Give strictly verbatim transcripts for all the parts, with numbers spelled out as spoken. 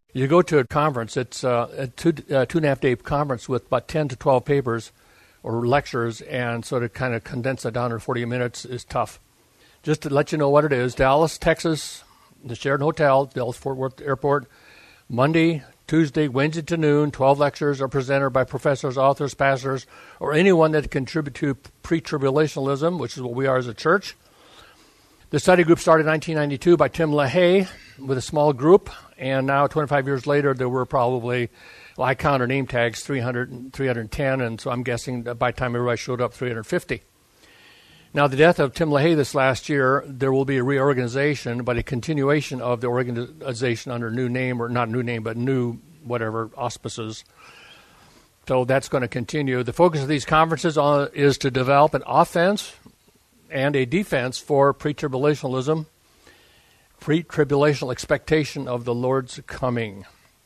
You go to a conference, it's uh, a two, uh, two and a half day conference with about ten to twelve papers or lectures, and so to kind of condense that down to forty minutes is tough. Just to let you know what it is, Dallas, Texas, the Sheraton Hotel, Dallas-Fort Worth Airport, Monday, Tuesday, Wednesday to noon, twelve lectures are presented by professors, authors, pastors, or anyone that contribute to pre-tribulationalism, which is what we are as a church. The study group started in nineteen ninety-two by Tim LaHaye with a small group, and now twenty-five years later, there were probably, well, I counted name tags, three hundred, three hundred ten, and so I'm guessing that by the time everybody showed up, three hundred fifty. Now, the death of Tim LaHaye this last year, there will be a reorganization, but a continuation of the organization under new name, or not new name, but new whatever, auspices. So that's going to continue. The focus of these conferences on, is to develop an offense and a defense for pre-tribulationalism, pre-tribulational expectation of the Lord's coming.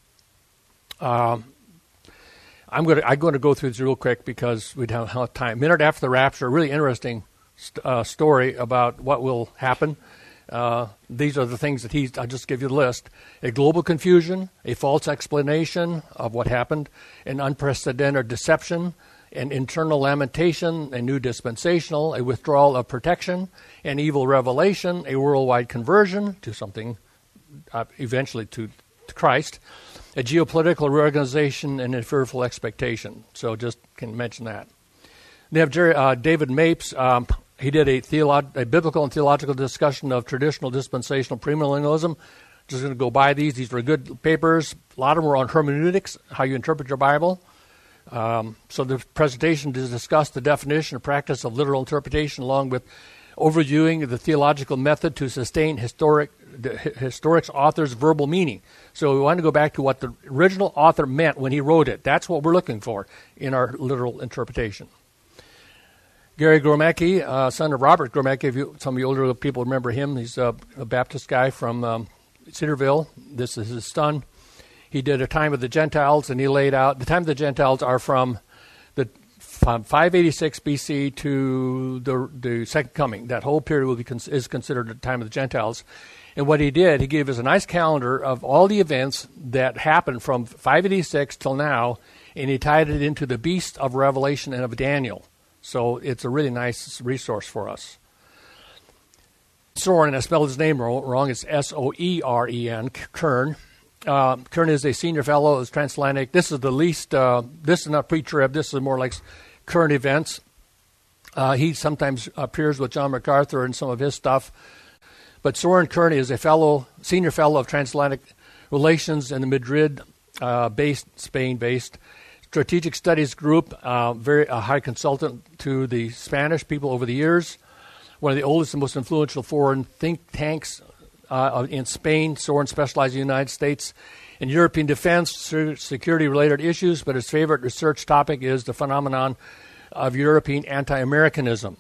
Um, I'm going to I'm going to go through this real quick because we don't have time. A minute after the rapture, really interesting Uh, story about what will happen. Uh, these are the things that he's, I'll just give you the list. A global confusion, a false explanation of what happened, an unprecedented deception, an internal lamentation, a new dispensational, a withdrawal of protection, an evil revelation, a worldwide conversion to something, uh, eventually to, to Christ, a geopolitical reorganization, and a fearful expectation. So just can mention that. They have Jerry, uh, David Mapes. Um, he did a, theolo- a biblical and theological discussion of traditional dispensational premillennialism. Just going to go by these. These were good papers. A lot of them were on hermeneutics, how you interpret your Bible. Um, so the presentation discussed the definition and practice of literal interpretation, along with overviewing the theological method to sustain historic the historic author's verbal meaning. So we want to go back to what the original author meant when he wrote it. That's what we're looking for in our literal interpretation. Gary Gromecki, uh, son of Robert Gromecki, if you, some of you older people remember him. He's a, a Baptist guy from um, Cedarville. This is his son. He did A Time of the Gentiles, and he laid out, the Time of the Gentiles are from the from five eighty-six B C to the the Second Coming. That whole period will be con- is considered the Time of the Gentiles. And what he did, he gave us a nice calendar of all the events that happened from five eighty-six till now, and he tied it into the beast of Revelation and of Daniel. So it's a really nice resource for us. Soren, I spelled his name wrong. It's S O E R E N, Kern. Uh, Kern is a senior fellow at Transatlantic. This is the least, uh, this is not pre-trib. This is more like current events. Uh, he sometimes appears with John MacArthur and some of his stuff. But Soren Kern is a fellow, senior fellow of Transatlantic Relations in the Madrid-based, uh, Spain-based Strategic Studies Group, uh, very a high consultant to the Spanish people over the years. One of the oldest and most influential foreign think tanks uh, in Spain. Soren specialized in the United States in European defense, security-related issues, but his favorite research topic is the phenomenon of European anti-Americanism.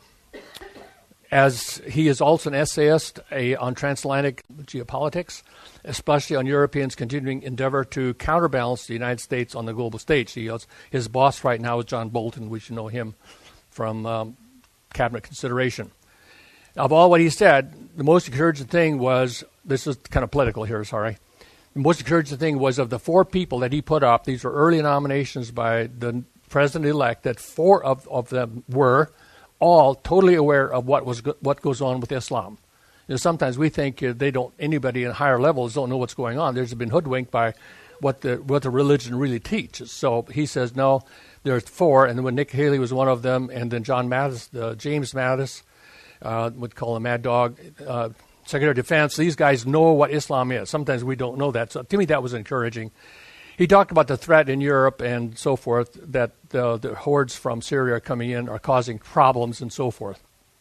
As he is also an essayist a, on transatlantic geopolitics, especially on Europeans' continuing endeavor to counterbalance the United States on the global stage. He has, his boss right now is John Bolton. We should know him from um, cabinet consideration. Of all what he said, the most encouraging thing was, this is kind of political here, sorry. The most encouraging thing was of the four people that he put up, these were early nominations by the president-elect, that four of, of them were all totally aware of what was go- what goes on with Islam. You know, sometimes we think uh, they don't. Anybody in higher levels don't know what's going on. They've been hoodwinked by what the what the religion really teaches. So he says no. There's four, and then when Nick Haley was one of them, and then John Mattis, uh, James Mattis, uh, would call him Mad Dog, uh, Secretary of Defense. These guys know what Islam is. Sometimes we don't know that. So to me, that was encouraging. He talked about the threat in Europe and so forth, that the, the hordes from Syria are coming in are causing problems and so forth.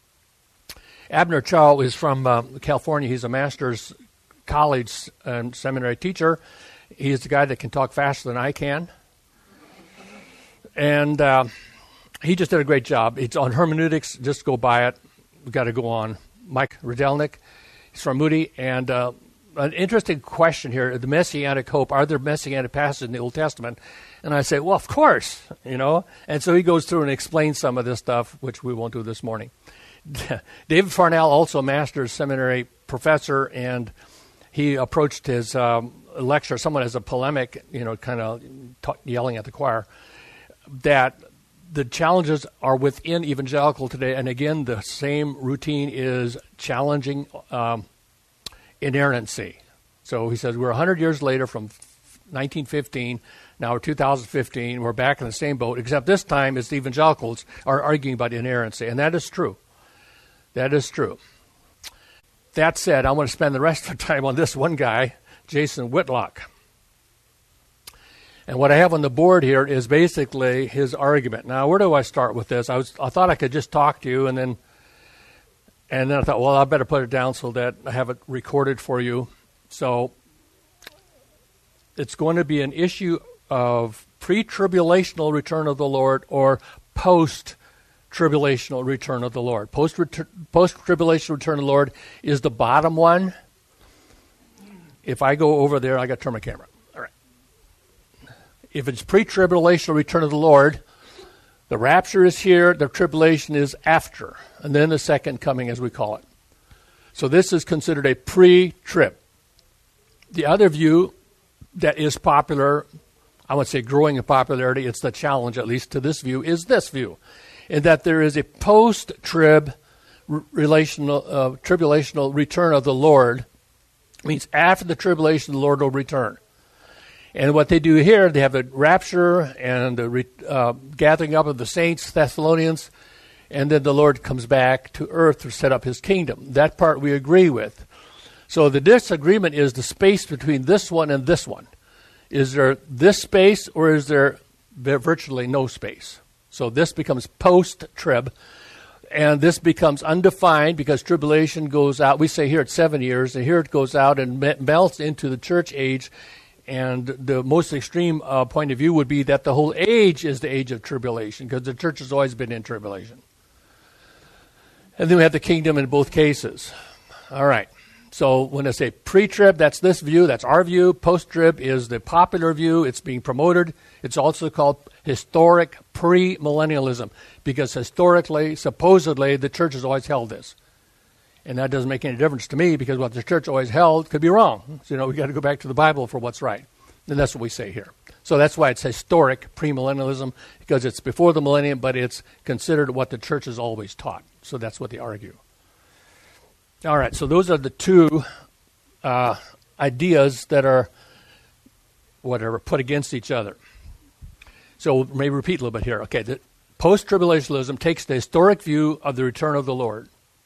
Abner Chao is from uh, California. He's a master's college and seminary teacher. He's the guy that can talk faster than I can. And uh, he just did a great job. It's on hermeneutics. Just go by it. We've got to go on. Mike Rydelnik, he's from Moody, and uh, an interesting question here, the Messianic hope, are there Messianic passages in the Old Testament? And I say, well, of course, you know. And so he goes through and explains some of this stuff, which we won't do this morning. David Farnell, also a master's seminary professor, and he approached his um, lecture, someone as a polemic, you know, kind of t- yelling at the choir, that the challenges are within evangelical today. And again, the same routine is challenging um, inerrancy. So he says, we're one hundred years later from nineteen fifteen, now we're two thousand fifteen, we're back in the same boat, except this time it's the evangelicals are arguing about inerrancy. And that is true. That is true. That said, I want to spend the rest of the time on this one guy, Jason Whitlock. And what I have on the board here is basically his argument. Now, where do I start with this? I was I thought I could just talk to you, and then and then I thought, well, I better put it down so that I have it recorded for you. So it's going to be an issue of pre-tribulational return of the Lord or post-tribulational return of the Lord. Post post-tribulational return of the Lord is the bottom one. If I go over there, I got to turn my camera. All right. If it's pre-tribulational return of the Lord, the rapture is here, the tribulation is after, and then the second coming, as we call it. So this is considered a pre-trib. The other view that is popular, I would say growing in popularity, it's the challenge, at least to this view, is this view, in that there is a post-trib relational, uh, tribulational return of the Lord. It means after the tribulation, the Lord will return. And what they do here, they have the rapture and the re, uh, gathering up of the saints, Thessalonians, and then the Lord comes back to earth to set up his kingdom. That part we agree with. So the disagreement is the space between this one and this one. Is there this space or is there virtually no space? So this becomes post-trib, and this becomes undefined because tribulation goes out. We say here it's seven years, and here it goes out and melts into the church age. And the most extreme uh, point of view would be that the whole age is the age of tribulation because the church has always been in tribulation. And then we have the kingdom in both cases. All right. So when I say pre-trib, that's this view. That's our view. Post-trib is the popular view. It's being promoted. It's also called historic premillennialism because historically, supposedly, the church has always held this. And that doesn't make any difference to me because what the church always held could be wrong. So, you know, we got to go back to the Bible for what's right. And that's what we say here. So that's why it's historic premillennialism, because it's before the millennium, but it's considered what the church has always taught. So that's what they argue. All right, so those are the two uh, ideas that are, whatever, put against each other. So maybe repeat a little bit here. Okay, the post-tribulationism takes the historic view of the return of the Lord.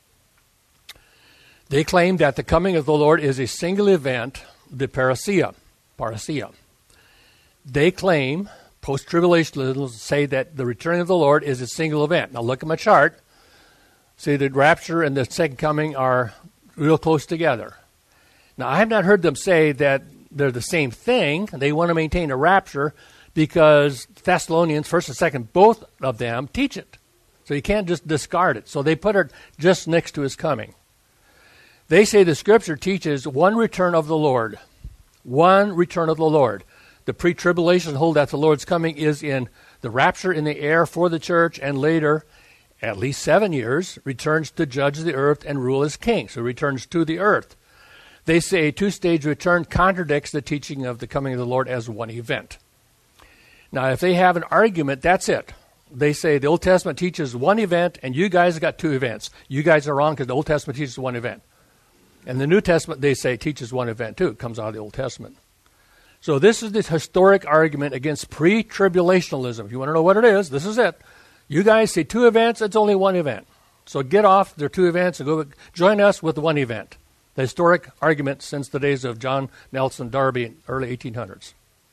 They claim that the coming of the Lord is a single event, the parousia. parousia. They claim, post-tribulationists say that the return of the Lord is a single event. Now look at my chart. See, the rapture and the second coming are real close together. Now, I have not heard them say that they're the same thing. They want to maintain a rapture because Thessalonians, first and second, both of them teach it. So you can't just discard it. So they put it just next to his coming. They say the Scripture teaches one return of the Lord. One return of the Lord. The pre-tribulation hold that the Lord's coming is in the rapture in the air for the church, and later, at least seven years, returns to judge the earth and rule as king. So returns to the earth. They say a two-stage return contradicts the teaching of the coming of the Lord as one event. Now, if they have an argument, that's it. They say the Old Testament teaches one event, and you guys got two events. You guys are wrong because the Old Testament teaches one event. And the New Testament, they say, teaches one event too. It comes out of the Old Testament. So this is the historic argument against pre-tribulationalism. If you want to know what it is, this is it. You guys say two events, it's only one event. So get off their two events and go join us with one event. The historic argument since the days of John Nelson Darby in early eighteen hundreds.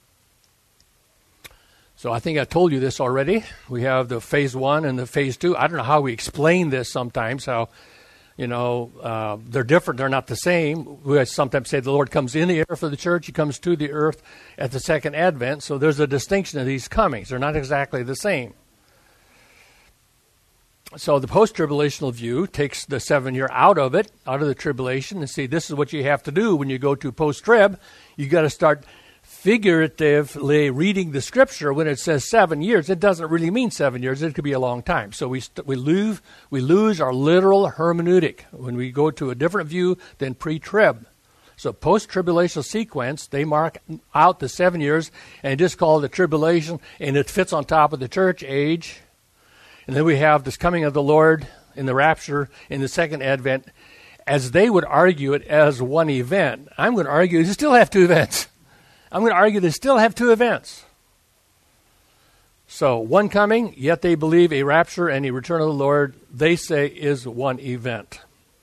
So I think I told you this already. We have the phase one and the phase two. I don't know how we explain this sometimes, how, you know, uh, they're different. They're not the same. We sometimes say the Lord comes in the air for the church. He comes to the earth at the second advent. So there's a distinction of these comings. They're not exactly the same. So the post-tribulational view takes the seven year out of it, out of the tribulation, and see, this is what you have to do when you go to post-trib. You got to start figuratively reading the Scripture. When it says seven years, it doesn't really mean seven years. It could be a long time. So we st- we lose we lose our literal hermeneutic when we go to a different view than pre-trib. So post-tribulational sequence, they mark out the seven years and just call it the tribulation, and it fits on top of the church age. And then we have this coming of the Lord in the rapture in the second advent, as they would argue it as one event. I'm going to argue you still have two events. I'm going to argue they still have two events. So one coming, yet they believe a rapture and a return of the Lord, they say, is one event.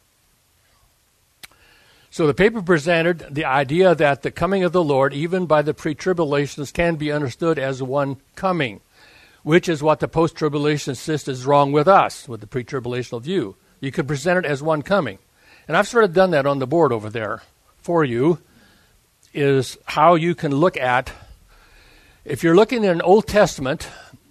So the paper presented the idea that the coming of the Lord, even by the pre-tribulationists, can be understood as one coming, which is what the post-tribulation insist is wrong with us, with the pre-tribulational view. You could present it as one coming. And I've sort of done that on the board over there for you, is how you can look at, if you're looking at an Old Testament,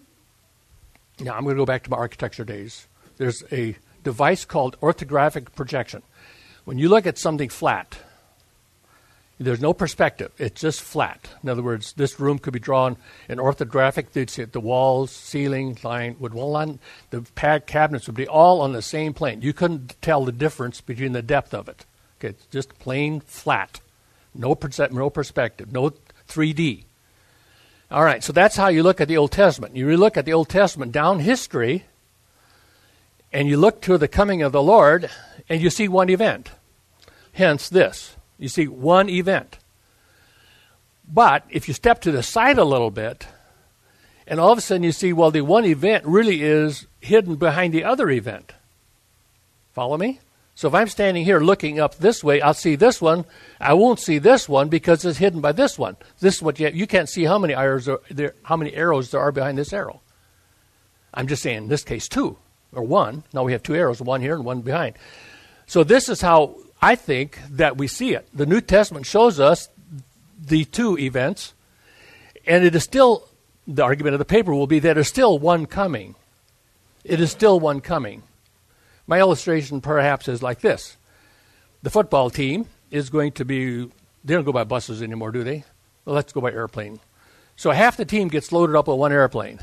now I'm going to go back to my architecture days. There's a device called orthographic projection. When you look at something flat, there's no perspective. It's just flat. In other words, this room could be drawn in orthographic. You'd see the walls, ceiling, line, would one line, the pad cabinets would be all on the same plane. You couldn't tell the difference between the depth of it. Okay, it's just plain flat. No perce- no perspective, no three D. All right, so that's how you look at the Old Testament. You look at the Old Testament down history, and you look to the coming of the Lord, and you see one event. Hence this. You see one event. But if you step to the side a little bit, and all of a sudden you see, well, the one event really is hidden behind the other event. Follow me? So if I'm standing here looking up this way, I'll see this one. I won't see this one because it's hidden by this one. This is what you have. You can't see how many arrows are there, how many arrows there are behind this arrow. I'm just saying in this case two or one. Now we have two arrows, one here and one behind. So this is how I think that we see it. The New Testament shows us the two events, and it is still, the argument of the paper will be that there's still one coming. It is still one coming. My illustration perhaps is like this. The football team is going to be, they don't go by buses anymore, do they? Well, let's go by airplane. So half the team gets loaded up on one airplane.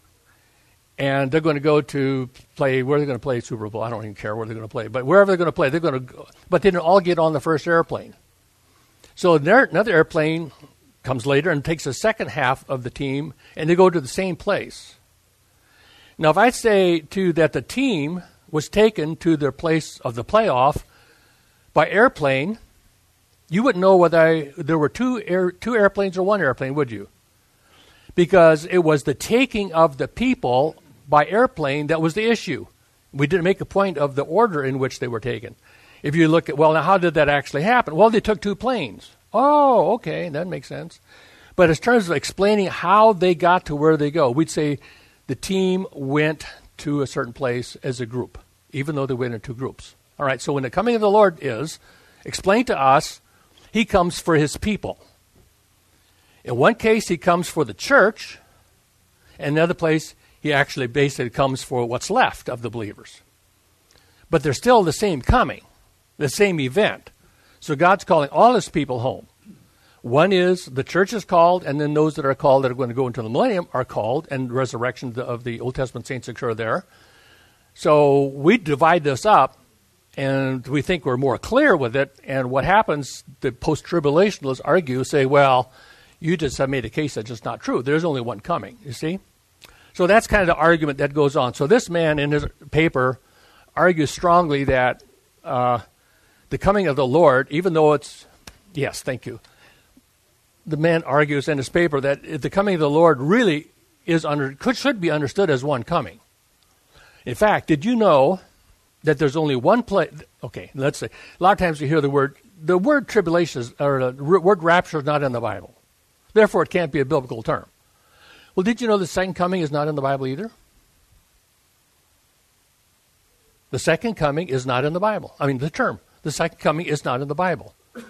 And they're going to go to play, where are they going to play Super Bowl? I don't even care where they're going to play. But wherever they're going to play, they're going to go. But they didn't all get on the first airplane. So another airplane comes later and takes the second half of the team, and they go to the same place. Now, if I say to you that the team was taken to their place of the playoff by airplane, you wouldn't know whether I, there were two air, two airplanes or one airplane, would you? Because it was the taking of the people by airplane that was the issue. We didn't make a point of the order in which they were taken. If you look at, well, now how did that actually happen? Well, they took two planes. Oh, okay, that makes sense. But in terms of explaining how they got to where they go, we'd say the team went to a certain place as a group, even though they went in two groups. All right, so when the coming of the Lord is explained to us, he comes for his people. In one case, he comes for the church. In another place, he actually basically comes for what's left of the believers. But they're still the same coming, the same event. So God's calling all his people home. One is the church is called, and then those that are called that are going to go into the millennium are called, and the resurrection of the Old Testament saints occur there. So we divide this up, and we think we're more clear with it. And what happens, the post-tribulationists argue, say, well, you just have made a case that's just not true. There's only one coming, you see? So that's kind of the argument that goes on. So this man in his paper argues strongly that uh, the coming of the Lord, even though it's, yes, thank you. The man argues in his paper that the coming of the Lord really is under, could, should be understood as one coming. In fact, did you know that there's only one place? Okay, let's say, a lot of times you hear the word, the word tribulation, is, or the word rapture is not in the Bible. Therefore, it can't be a biblical term. Well, did you know the second coming is not in the Bible either? The second coming is not in the Bible. I mean, the term, the second coming is not in the Bible.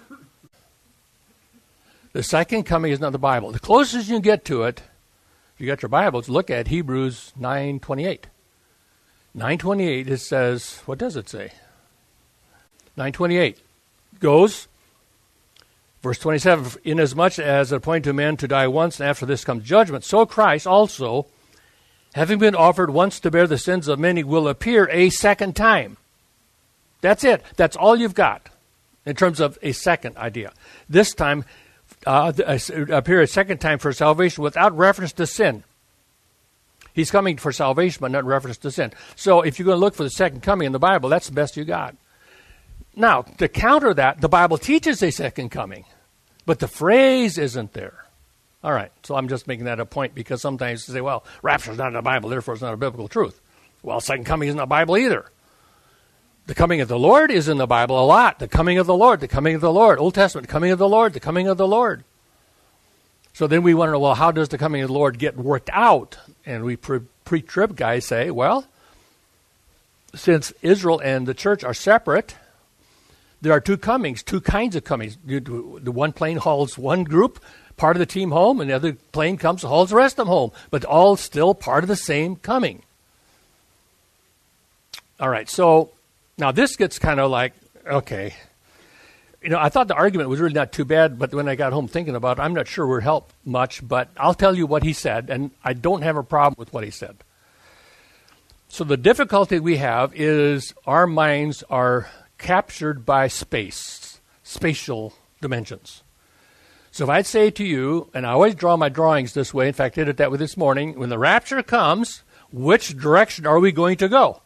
The second coming is not in the Bible. The closest you can get to it, if you got your Bibles, look at Hebrews nine twenty-eight. nine twenty-eight, it says, what does it say? nine twenty-eight goes, verse twenty-seven, inasmuch as it appointed to men to die once, and after this comes judgment, so Christ also, having been offered once to bear the sins of many, will appear a second time. That's it. That's all you've got. in terms of a second idea. This time, uh, appear a second time for salvation without reference to sin. He's coming for salvation, but not in reference to sin. So if you're going to look for the second coming in the Bible, that's the best you got. Now, to counter that, the Bible teaches a second coming, but the phrase isn't there. All right, so I'm just making that a point because sometimes you say, well, rapture's not in the Bible, therefore it's not a biblical truth. Well, second coming isn't in the Bible either. The coming of the Lord is in the Bible a lot. The coming of the Lord, the coming of the Lord. Old Testament, the coming of the Lord, the coming of the Lord. So then we want to know, well, how does the coming of the Lord get worked out? And we pre- pre-trib guys say, well, since Israel and the church are separate, there are two comings, two kinds of comings. The one plane hauls one group, part of the team home, and the other plane comes and hauls the rest of them home, but all still part of the same coming. All right, so now this gets kind of like, okay. You know, I thought the argument was really not too bad, but when I got home thinking about it, I'm not sure it would help much, but I'll tell you what he said, and I don't have a problem with what he said. So the difficulty we have is our minds are captured by space, spatial dimensions. So if I'd say to you, and I always draw my drawings this way, in fact, I did that with this morning, when the rapture comes, which direction are we going to go?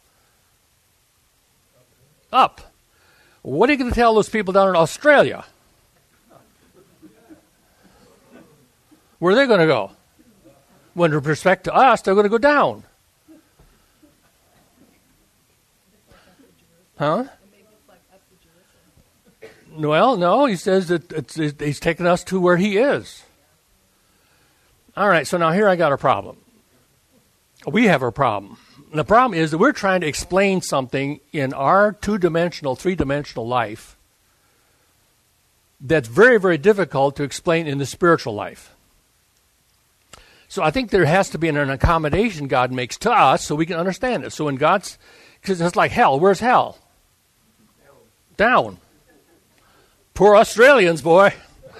Up. What are you going to tell those people down in Australia? Where are they going to go? When with respect to us, they're going to go down. Huh? Well, no, he says that it's, it's, he's taking us to where he is. All right, so now here I got a problem. We have a problem. And the problem is that we're trying to explain something in our two-dimensional, three-dimensional life that's very, very difficult to explain in the spiritual life. So I think there has to be an, an accommodation God makes to us so we can understand it. So when God's, because it's like hell. Where's hell? Down. Poor Australians, boy.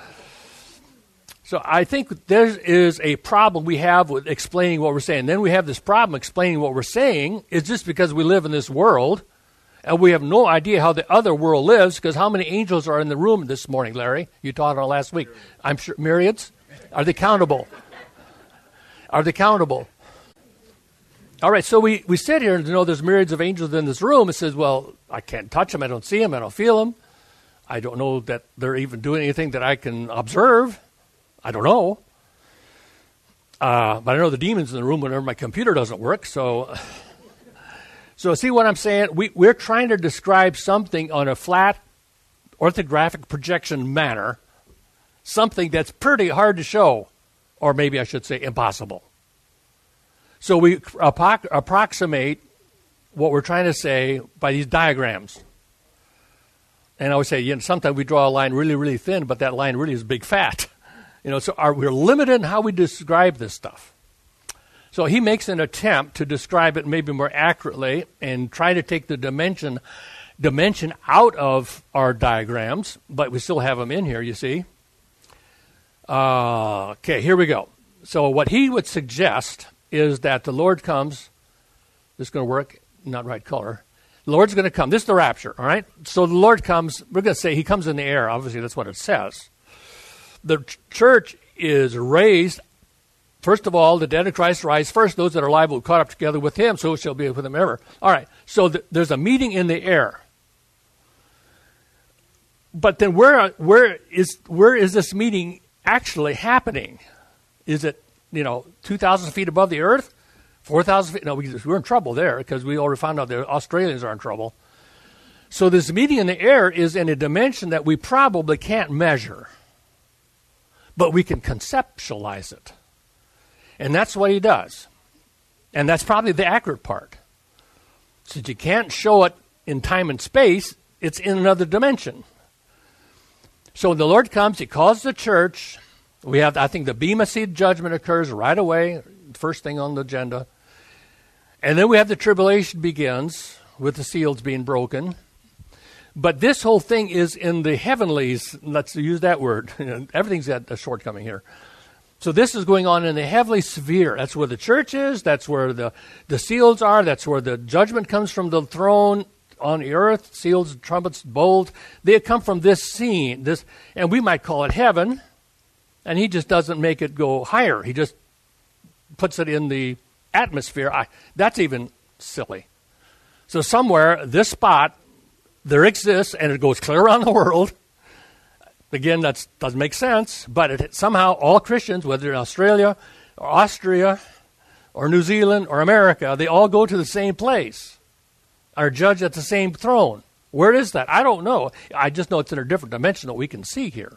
So I think there is a problem we have with explaining what we're saying. Then we have this problem explaining what we're saying. It's just because we live in this world, and we have no idea how the other world lives, because how many angels are in the room this morning, Larry? You taught on last week. I'm sure, myriads? Are they countable? Are they countable? All right, so we, we sit here and know there's myriads of angels in this room. It says, well, I can't touch them. I don't see them. I don't feel them. I don't know that they're even doing anything that I can observe. I don't know. Uh, but I know the demons in the room whenever my computer doesn't work. So, so see what I'm saying? We, we're trying to describe something on a flat orthographic projection manner, something that's pretty hard to show, or maybe I should say impossible. So we appro- approximate what we're trying to say by these diagrams. And I would say, you know, sometimes we draw a line really, really thin, but that line really is big fat. You know, so are, we're limited in how we describe this stuff. So he makes an attempt to describe it maybe more accurately and try to take the dimension dimension out of our diagrams, but we still have them in here, you see. Uh, okay, here we go. So what he would suggest is that the Lord comes. This is going to work, not right color. The Lord's going to come. This is the rapture, all right? So the Lord comes. We're going to say he comes in the air. Obviously, that's what it says. The ch- church is raised. First of all, the dead in Christ rise first. Those that are alive will be caught up together with him, so shall be with him ever. All right, so th- there's a meeting in the air. But then where where is where is this meeting actually happening? Is it, you know, two thousand feet above the earth? four thousand feet? No, we, we're in trouble there because we already found out the Australians are in trouble. So this meeting in the air is in a dimension that we probably can't measure. But we can conceptualize it. And that's what he does. And that's probably the accurate part. Since you can't show it in time and space, it's in another dimension. So when the Lord comes, he calls the church. We have, I think, the Bema Seat judgment occurs right away, first thing on the agenda. And then we have the tribulation begins with the seals being broken. But this whole thing is in the heavenlies. Let's use that word. Everything's got a shortcoming here. So this is going on in the heavenly sphere. That's where the church is. That's where the, the seals are. That's where the judgment comes from the throne. on the earth, seals, trumpets, bowls. They come from this scene, this, and we might call it heaven, and he just doesn't make it go higher. He just puts it in the atmosphere. I, that's even silly. So somewhere, this spot, there exists, and it goes clear around the world. Again, that doesn't make sense, but it, somehow all Christians, whether in Australia or Austria or New Zealand or America, they all go to the same place, are judged at the same throne. Where is that? I don't know. I just know it's in a different dimension that we can see here.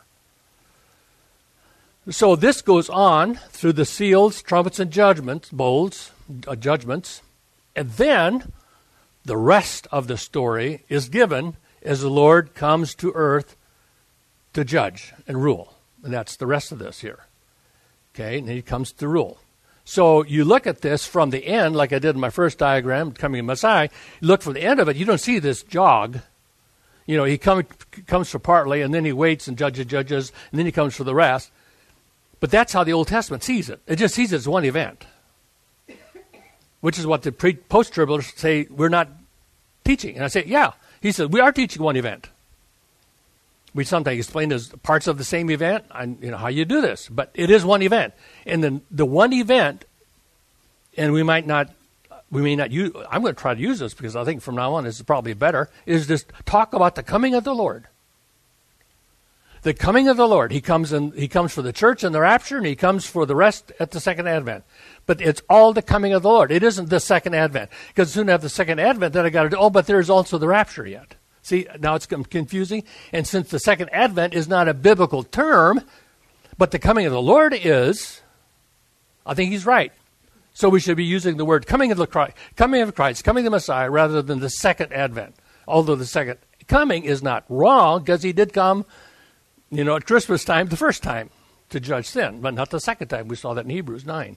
So this goes on through the seals, trumpets, and judgments, bowls, uh, judgments, and then the rest of the story is given as the Lord comes to earth to judge and rule. And that's the rest of this here. Okay, and he comes to rule. So you look at this from the end, like I did in my first diagram, coming in Messiah. You look from the end of it, you don't see this jog. You know, he come, comes for partly, and then he waits and judges, judges, and then he comes for the rest. But that's how the Old Testament sees it. It just sees it as one event, which is what the pre- post-tribulars say we're not teaching. And I say, yeah. He said, we are teaching one event. We sometimes explain as parts of the same event, and you know how you do this, but it is one event. And then the one event, and we might not, we may not use, I'm going to try to use this because I think from now on this is probably better, is just talk about the coming of the Lord. The coming of the Lord. He comes in, he comes for the church in the rapture, and he comes for the rest at the second advent. But it's all the coming of the Lord. It isn't the second advent. Because as soon as I have the second advent, then I got to do, oh, but there's also the rapture yet. See, now it's confusing. And since the second advent is not a biblical term, but the coming of the Lord is, I think he's right. So we should be using the word coming of the Christ, coming of Christ, coming of the Messiah, rather than the second advent. Although the second coming is not wrong, because he did come, you know, at Christmas time, the first time, to judge sin, but not the second time. We saw that in Hebrews nine.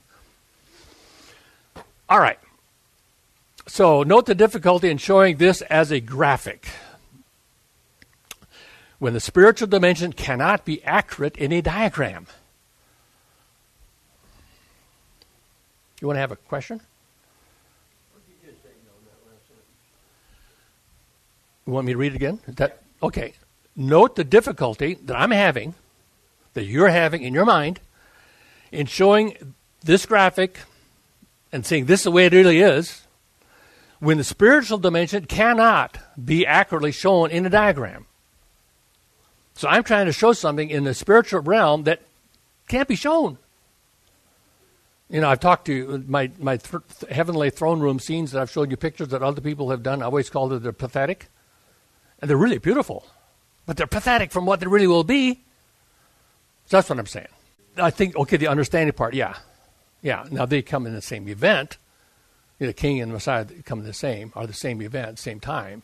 All right. So note the difficulty in showing this as a graphic. When the spiritual dimension cannot be accurate in a diagram. You want to have a question? You want me to read it again? Is that okay? Note the difficulty that I'm having, that you're having in your mind, in showing this graphic and saying this is the way it really is, when the spiritual dimension cannot be accurately shown in a diagram. So I'm trying to show something in the spiritual realm that can't be shown. You know, I've talked to my, my th- heavenly throne room scenes that I've showed you pictures that other people have done. I always called it they're pathetic. And they're really beautiful. But they're pathetic from what they really will be. So that's what I'm saying. I think, okay, the understanding part, yeah. Yeah, now they come in the same event. You know, the King and the Messiah come in the same, are the same event, same time.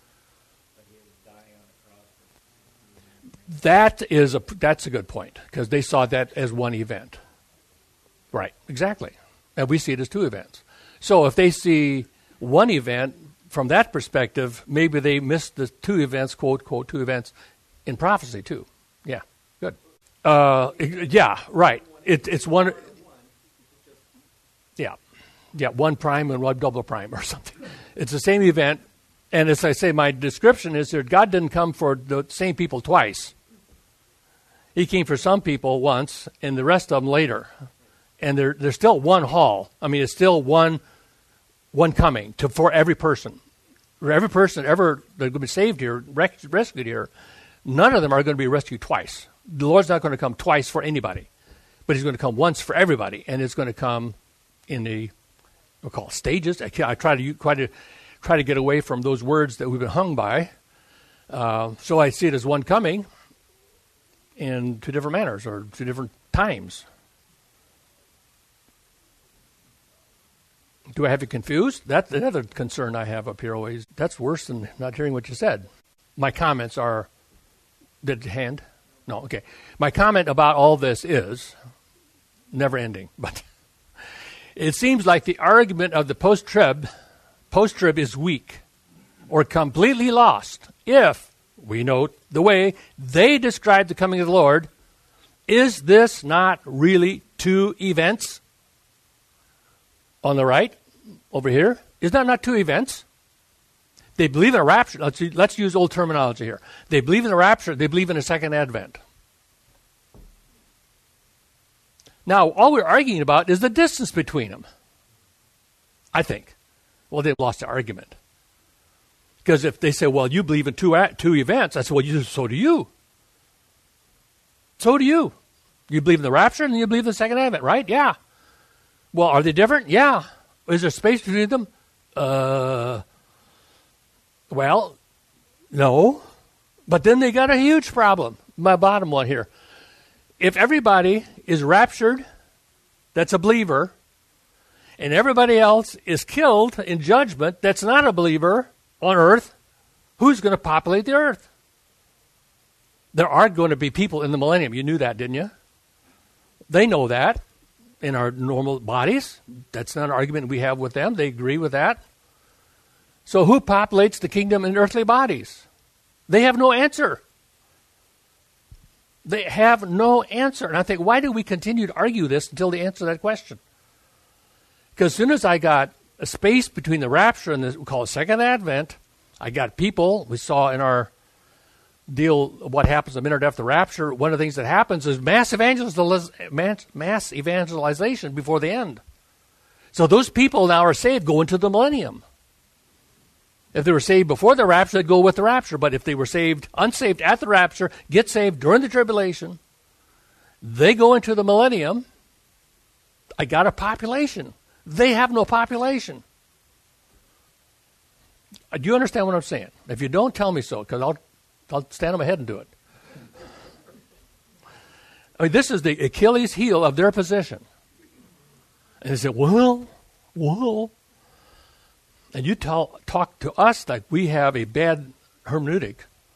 That is a that's a good point, because they saw that as one event. Right, exactly. And we see it as two events. So if they see one event from that perspective, maybe they missed the two events, quote, quote, two events in prophecy too. Yeah, good. Uh, yeah, right. It, it's one. Yeah, yeah, one prime and one double prime or something. It's the same event. And as I say, my description is that God didn't come for the same people twice. He came for some people once, and the rest of them later. And there, there's still one hall. I mean, it's still one one coming to for every person. For every person ever that's going to be saved here, rec- rescued here, none of them are going to be rescued twice. The Lord's not going to come twice for anybody. But he's going to come once for everybody. And it's going to come in the, we'll call it stages. I, I try to try to, try to get away from those words that we've been hung by. Uh, so I see it as one coming in two different manners or two different times. Do I have you confused? That's another concern I have up here always. That's worse than not hearing what you said. My comments are, did it hand? No, okay. My comment about all this is never ending, but it seems like the argument of the post-trib, post-trib is weak or completely lost if we note the way they describe the coming of the Lord. Is this not really two events? On the right, over here, is that not two events? They believe in a rapture. Let's, let's use old terminology here. They believe in the rapture. They believe in a second advent. Now, all we're arguing about is the distance between them, I think. Well, they've lost the argument. Because if they say, well, you believe in two two events, I say, well, you, so do you. So do you. You believe in the rapture and you believe in the second advent, right? Yeah. Well, are they different? Yeah. Is there space between them? Uh, well, no. But then they got a huge problem. My bottom one here. If everybody is raptured, that's a believer, and everybody else is killed in judgment, that's not a believer on earth, who's going to populate the earth? There are going to be people in the millennium. You knew that, didn't you? They know that in our normal bodies. That's not an argument we have with them. They agree with that. So who populates the kingdom in earthly bodies? They have no answer. They have no answer. And I think, why do we continue to argue this until they answer that question? Because as soon as I got a space between the rapture and the, we call it second advent, I got people, we saw in our deal what happens a minute after the rapture, one of the things that happens is mass, evangeliz- mass, mass evangelization before the end. So those people now are saved, go into the millennium. If they were saved before the rapture, they'd go with the rapture. But if they were saved, unsaved at the rapture, get saved during the tribulation, they go into the millennium. I got a population. They have no population. Do you understand what I'm saying? If you don't, tell me so, because I'll, I'll stand on my head and do it. I mean, this is the Achilles heel of their position. And they say, well, well. And you tell, talk to us like we have a bad hermeneutic.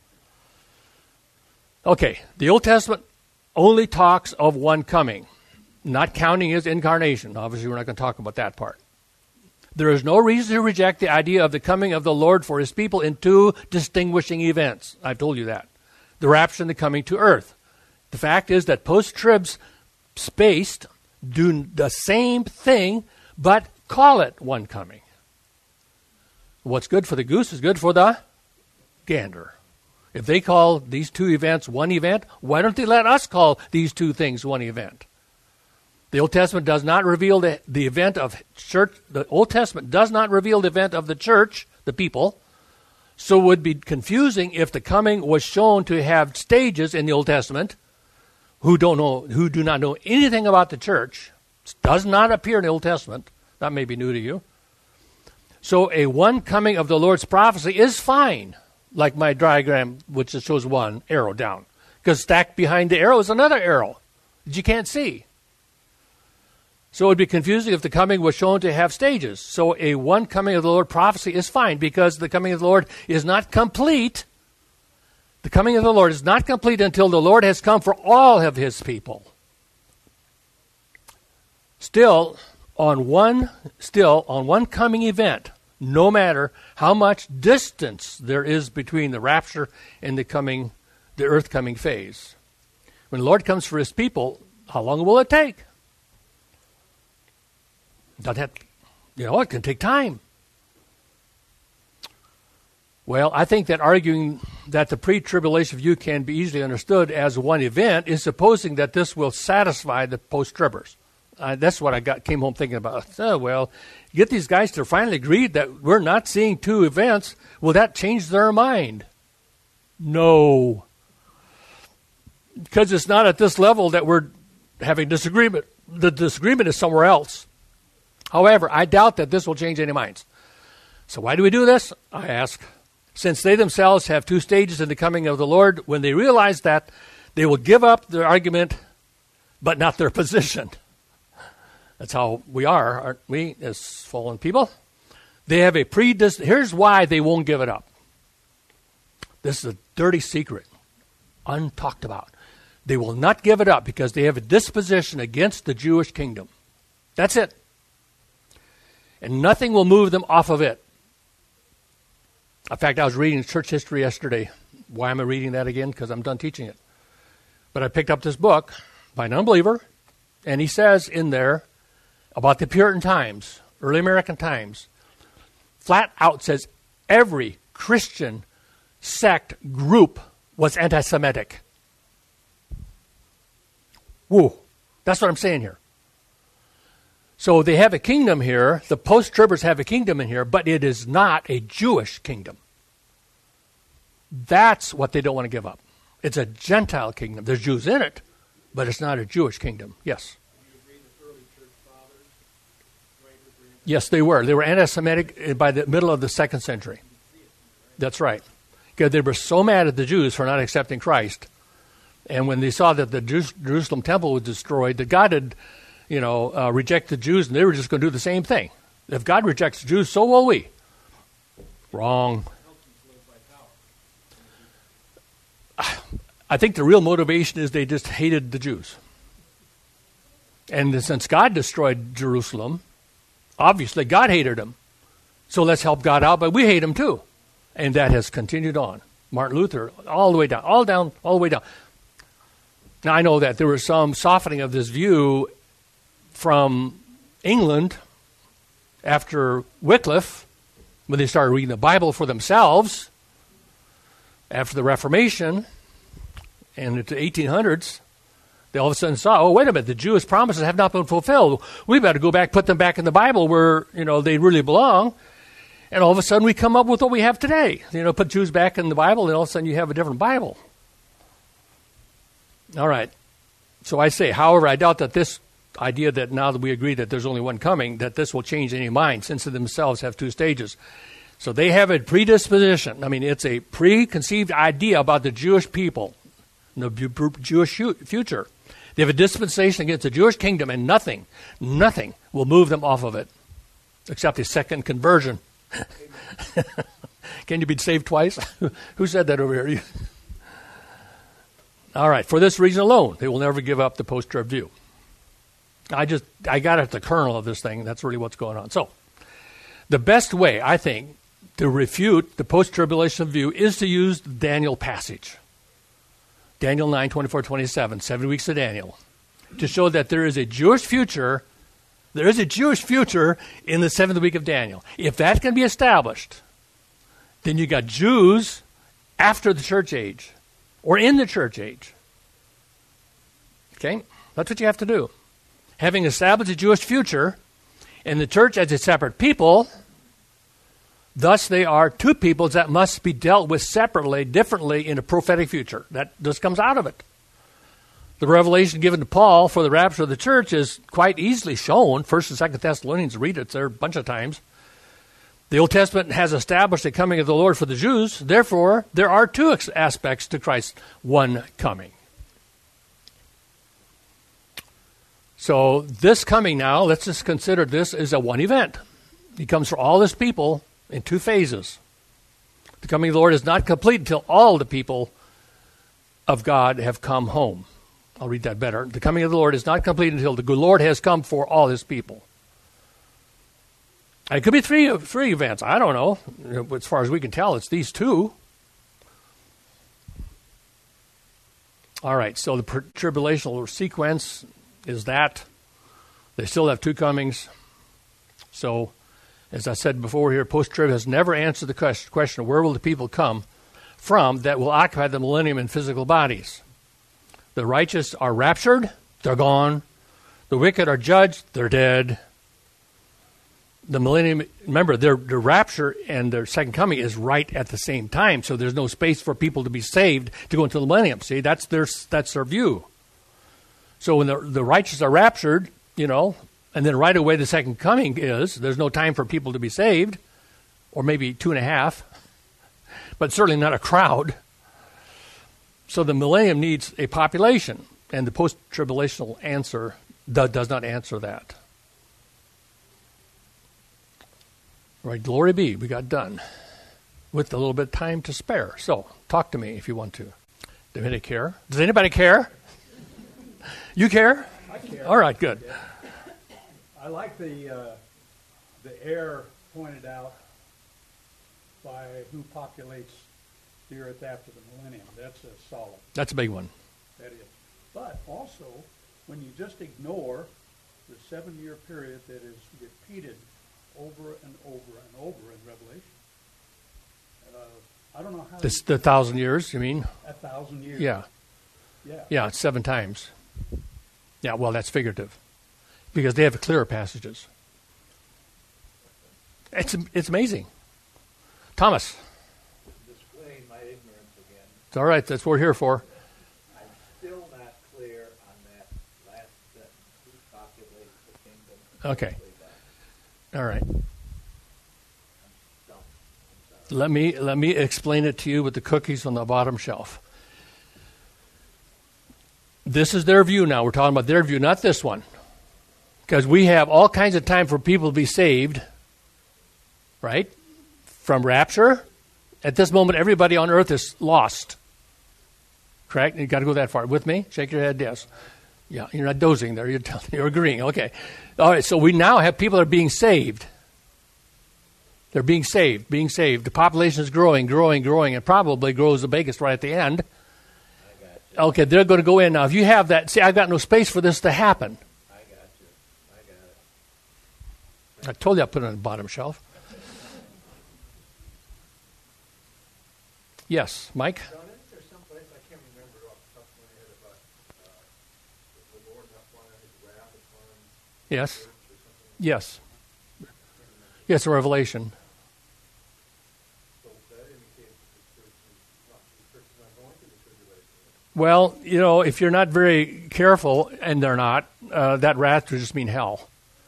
Okay, the Old Testament only talks of one coming, not counting his incarnation. Obviously, we're not going to talk about that part. There is no reason to reject the idea of the coming of the Lord for his people in two distinguishing events. I've told you that. The rapture and the coming to earth. The fact is that post-tribs spaced do the same thing, but call it one coming. What's good for the goose is good for the gander. If they call these two events one event, why don't they let us call these two things one event? The Old Testament does not reveal the, the event of church. The Old Testament does not reveal the event of the church, the people. So it would be confusing if the coming was shown to have stages in the Old Testament who don't know, who do not know anything about the church. It does not appear in the Old Testament. That may be new to you. So a one coming of the Lord's prophecy is fine, like my diagram, which shows one arrow down. Because stacked behind the arrow is another arrow that you can't see. So it would be confusing if the coming was shown to have stages. So a one coming of the Lord prophecy is fine, because the coming of the Lord is not complete. The coming of the Lord is not complete until the Lord has come for all of his people. Still, on one still on one coming event, no matter how much distance there is between the rapture and the coming, the earth coming phase. When the Lord comes for his people, how long will it take? Doesn't have, you know, it can take time. Well, I think that arguing that the pre-tribulation view can be easily understood as one event is supposing that this will satisfy the post-tribbers. Uh, that's what I got came home thinking about. Oh, well, get these guys to finally agree that we're not seeing two events. Will that change their mind? No. Because it's not at this level that we're having disagreement. The disagreement is somewhere else. However, I doubt that this will change any minds. So why do we do this? I ask. Since they themselves have two stages in the coming of the Lord, when they realize that, they will give up their argument, but not their position. That's how we are, aren't we, as fallen people? They have a predis. Here's why they won't give it up. This is a dirty secret, untalked about. They will not give it up because they have a disposition against the Jewish kingdom. That's it. And nothing will move them off of it. In fact, I was reading church history yesterday. Why am I reading that again? Because I'm done teaching it. But I picked up this book by an unbeliever, and he says in there about the Puritan times, early American times, flat out says every Christian sect group was anti-Semitic. Woo. That's what I'm saying here. So they have a kingdom here. The post-tribbers have a kingdom in here, but it is not a Jewish kingdom. That's what they don't want to give up. It's a Gentile kingdom. There's Jews in it, but it's not a Jewish kingdom. Yes? Yes, they were. They were anti-Semitic by the middle of the second century. That's right. Because they were so mad at the Jews for not accepting Christ. And when they saw that the Jerusalem temple was destroyed, that God had, you know, uh, rejected the Jews, and they were just going to do the same thing. If God rejects the Jews, so will we. Wrong. I think the real motivation is they just hated the Jews. And since God destroyed Jerusalem, obviously God hated them. So let's help God out, but we hate him too. And that has continued on. Martin Luther, all the way down, all down, all the way down. Now, I know that there was some softening of this view from England after Wycliffe, when they started reading the Bible for themselves, after the Reformation, and into the eighteen hundreds, they all of a sudden saw, oh, wait a minute, the Jewish promises have not been fulfilled. We better go back, put them back in the Bible where, you know, they really belong. And all of a sudden we come up with what we have today. You know, put Jews back in the Bible, and all of a sudden you have a different Bible. All right. So I say, however, I doubt that this idea that now that we agree that there's only one coming, that this will change any mind, since they themselves have two stages. So they have a predisposition. I mean, it's a preconceived idea about the Jewish people, the Jewish future. They have a dispensation against the Jewish kingdom, and nothing, nothing will move them off of it, except a second conversion. Can you be saved twice? Who said that over here? All right. For this reason alone, they will never give up the post-trib view. I just, I got at the kernel of this thing. That's really what's going on. So, the best way, I think, to refute the post-tribulation view is to use the Daniel passage. Daniel nine, twenty-four, twenty-seven, seven weeks of Daniel, to show that there is a Jewish future, there is a Jewish future in the seventh week of Daniel. If that can be established, then you got Jews after the church age, or in the church age. Okay? That's what you have to do. Having established a Jewish future, and the church as a separate people, thus they are two peoples that must be dealt with separately, differently in a prophetic future. That just comes out of it. The revelation given to Paul for the rapture of the church is quite easily shown. First and Second Thessalonians, read it there a bunch of times. The Old Testament has established the coming of the Lord for the Jews. Therefore, there are two aspects to Christ's one coming. So this coming now, let's just consider this as a one event. He comes for all his people in two phases. The coming of the Lord is not complete until all the people of God have come home. I'll read that better. The coming of the Lord is not complete until the Lord has come for all his people. It could be three three events. I don't know. As far as we can tell, it's these two. All right, so the tribulational sequence is that. They still have two comings. So, as I said before here, post-trib has never answered the question, where will the people come from that will occupy the millennium in physical bodies? The righteous are raptured, they're gone. The wicked are judged, they're dead. The millennium, remember, their, their rapture and their second coming is right at the same time, so there's no space for people to be saved to go into the millennium. See, that's their, that's their view. So when the, the righteous are raptured, you know, and then right away the second coming is, there's no time for people to be saved, or maybe two and a half, but certainly not a crowd. So the millennium needs a population, and the post-tribulational answer do, does not answer that. Right, glory be, we got done with a little bit of time to spare. So talk to me if you want to. Do anybody care? Does anybody care? You care? I care. All right, good. I like the uh, the air pointed out by who populates the earth after the millennium. That's a solid. That's a big one. That is. But also, when you just ignore the seven-year period that is repeated over and over and over in Revelation, uh, I don't know how. This the thousand years, you mean? A thousand years. Yeah. Yeah. Yeah, it's seven times. Yeah, well, that's figurative. Because they have clearer passages. It's it's amazing. Thomas. Displaying my ignorance again. It's all right. That's what we're here for. I'm still not clear on that last sentence. Who populates the kingdom? Okay. All right. I'm stumped. I'm sorry. Let me let me explain it to you with the cookies on the bottom shelf. This is their view now. We're talking about their view, not this one. Because we have all kinds of time for people to be saved, right? From rapture. At this moment, everybody on earth is lost. Correct? You got to go that far. With me? Shake your head, yes. Yeah, you're not dozing there. You're, telling, you're agreeing. Okay. All right, so we now have people that are being saved. They're being saved, being saved. The population is growing, growing, growing, and probably grows the biggest right at the end. Okay, they're going to go in. Now, if you have that, see, I've got no space for this to happen. I got you. I got it. I told you I put it on the bottom shelf. Yes, Mike? John, isn't there some place, I can't remember off the top of my head, about uh, the Lord not wanting his wrath upon Yes. the church or something? Yes. Yes, a revelation. So that indicates that the church is not, the church is not going through the tribulation. Well, you know, if you're not very careful, and they're not, uh, that wrath would just mean hell.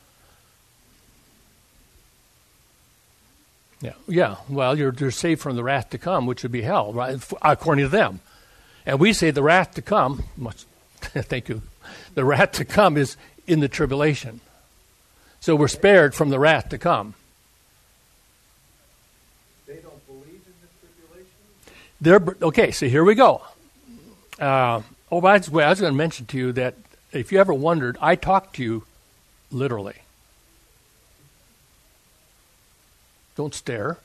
Yeah, yeah. Well, you're, you're saved from the wrath to come, which would be hell, right? According to them. And we say the wrath to come, much, thank you, the wrath to come is in the tribulation. So we're spared from the wrath to come. They don't believe in the tribulation? They're, okay, so here we go. Uh, oh, by the way, I was going to mention to you that if you ever wondered, I talk to you literally. Don't stare.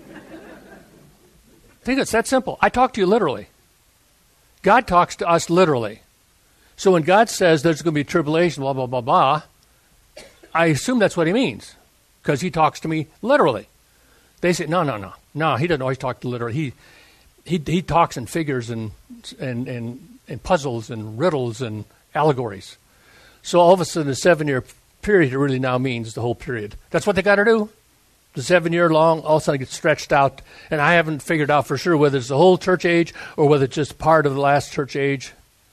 Think it's that simple. I talk to you literally. God talks to us literally. So when God says there's going to be tribulation, blah, blah, blah, blah, I assume that's what he means because he talks to me literally. They say, no, no, no. No, he doesn't always talk to literally. He he he talks in figures and and, and, and puzzles and riddles and allegories. So all of a sudden, the seven-year period really now means the whole period. That's what they got to do. The seven-year long, all of a sudden it gets stretched out, and I haven't figured out for sure whether it's the whole church age or whether it's just part of the last church age.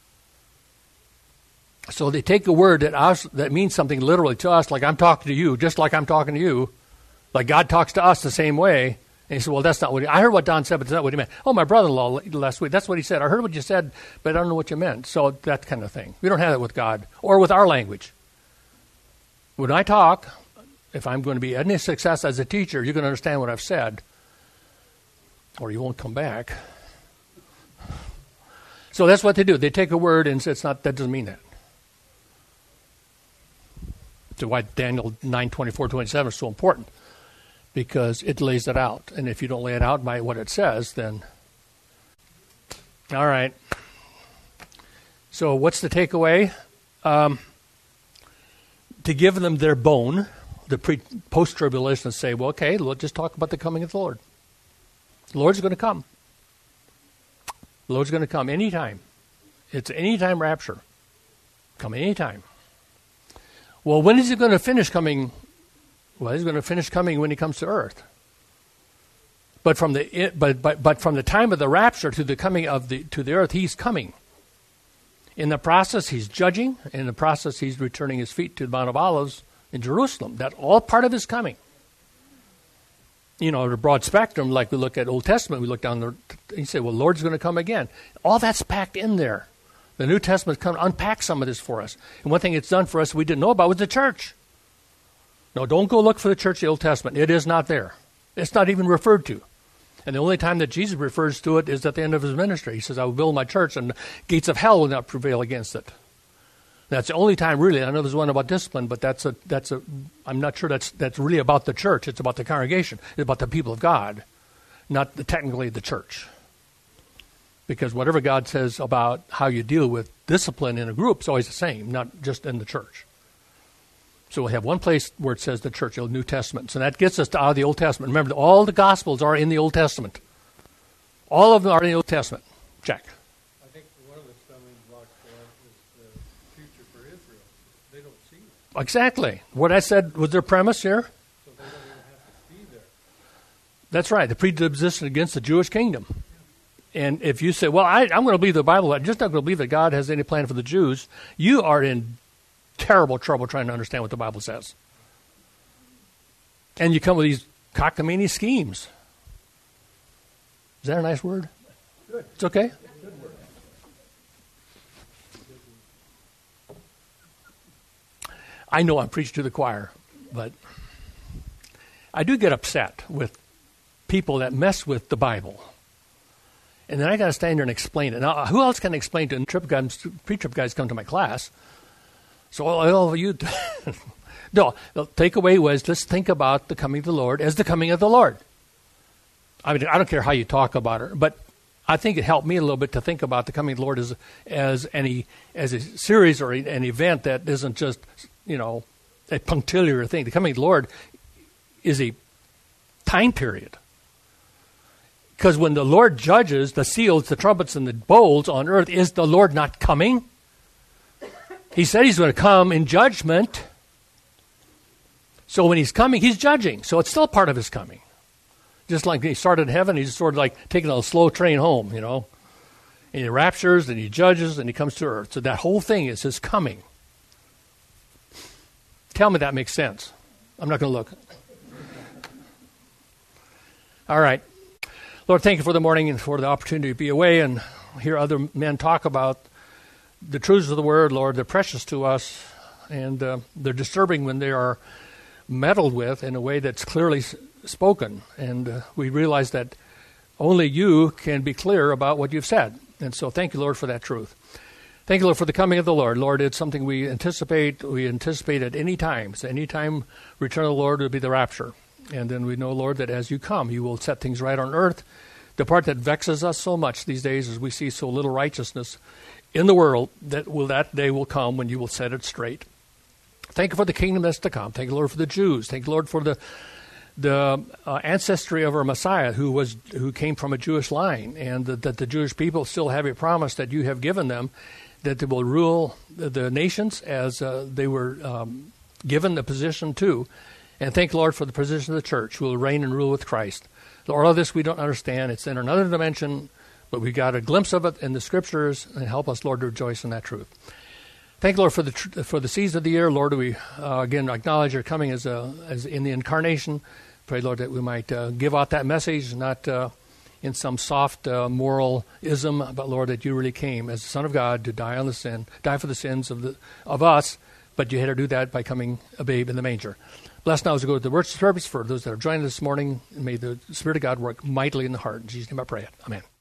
So they take a word that us, that means something literally to us, like I'm talking to you, just like I'm talking to you, like God talks to us the same way. And he said, well, that's not what he, I heard what Don said, but that's not what he meant. Oh, my brother-in-law last week, that's what he said. I heard what you said, but I don't know what you meant. So that kind of thing. We don't have that with God or with our language. When I talk, if I'm going to be any success as a teacher, you're going to understand what I've said, or you won't come back. So that's what they do. They take a word and say it's not. That doesn't mean that. So why Daniel nine twenty-four twenty-seven is so important, because it lays it out. And if you don't lay it out by what it says, then all right. So what's the takeaway? Um, to give them their bone. The pre, post-tribulationists say, well, okay, let's just talk about the coming of the Lord. The Lord's going to come. The Lord's going to come anytime. It's anytime rapture. Come anytime. Well, when is he going to finish coming? Well, he's going to finish coming when he comes to earth. But from the but but but from the time of the rapture to the coming of the to the earth, he's coming. In the process, he's judging. In the process, he's returning his feet to the Mount of Olives in Jerusalem. That's all part of his coming. You know, the broad spectrum, like we look at Old Testament, we look down there, you say, well, Lord's going to come again. All that's packed in there. The New Testament come unpack some of this for us. And one thing it's done for us we didn't know about was the church. No, don't go look for the church in the Old Testament. It is not there. It's not even referred to. And the only time that Jesus refers to it is at the end of his ministry. He says, I will build my church, and the gates of hell will not prevail against it. That's the only time, really. I know there's one about discipline, but that's a that's a. I'm not sure that's that's really about the church. It's about the congregation. It's about the people of God, not the, technically the church. Because whatever God says about how you deal with discipline in a group is always the same, not just in the church. So we have one place where it says the church, the New Testament. So that gets us to out of the Old Testament. Remember, all the Gospels are in the Old Testament. All of them are in the Old Testament. Check. I think one of the stumbling blocks for us is the future for Israel. They don't see it, Exactly. What I said was their premise here. so they don't even have to be there. That's right. The predisposition against the Jewish kingdom. And if you say, well, I, I'm going to believe the Bible, I'm just not going to believe that God has any plan for the Jews, you are in terrible trouble trying to understand what the Bible says. And you come with these cockamamie schemes. Is that a nice word? Good. It's okay? Good word. I know I'm preaching to the choir, but I do get upset with people that mess with the Bible. And then I got to stand there and explain it. Now, who else can explain to trip guys, pre-trip guys come to my class? So all of you, no, the takeaway was let's think about the coming of the Lord as the coming of the Lord. I mean, I don't care how you talk about it, but I think it helped me a little bit to think about the coming of the Lord as as any as a series or an event that isn't just, you know, a punctiliar thing. The coming of the Lord is a time period. Because when the Lord judges the seals, the trumpets, and the bowls on earth, is the Lord not coming? He said he's going to come in judgment. So when he's coming, he's judging. So it's still part of his coming. Just like he started in heaven, he's sort of like taking a slow train home, you know. And he raptures, and he judges, and he comes to earth. So that whole thing is his coming. Tell me that makes sense. I'm not going to look. All right. Lord, thank you for the morning and for the opportunity to be away and hear other men talk about the truths of the Word. Lord, they're precious to us, and uh, they're disturbing when they are meddled with in a way that's clearly s- spoken. And uh, we realize that only you can be clear about what you've said. And so thank you, Lord, for that truth. Thank you, Lord, for the coming of the Lord. Lord, it's something we anticipate. We anticipate at any time. So any time return of the Lord would be the rapture. And then we know, Lord, that as you come, you will set things right on earth. The part that vexes us so much these days is we see so little righteousness in the world that will that day will come when you will set it straight. Thank you for the kingdom that's to come. Thank you, Lord, for the Jews. Thank you, Lord, for the the uh, ancestry of our Messiah, who was who came from a Jewish line, and the, that the Jewish people still have a promise that you have given them, that they will rule the, the nations as uh, they were um, given the position to. And thank you, Lord, for the position of the church, who will reign and rule with Christ. Lord, all of this we don't understand. It's in another dimension, but we got a glimpse of it in the Scriptures, and help us, Lord, to rejoice in that truth. Thank you, Lord, for the tr- for the season of the year. Lord, we uh, again acknowledge your coming as a, as in the incarnation. Pray, Lord, that we might uh, give out that message, not uh, in some soft uh, moralism, but Lord, that you really came as the Son of God to die on the sin, die for the sins of the of us. But you had to do that by coming a babe in the manger. Bless now as we go to the worship service for those that are joining this morning. And may the Spirit of God work mightily in the heart. In Jesus' name I pray it. Amen.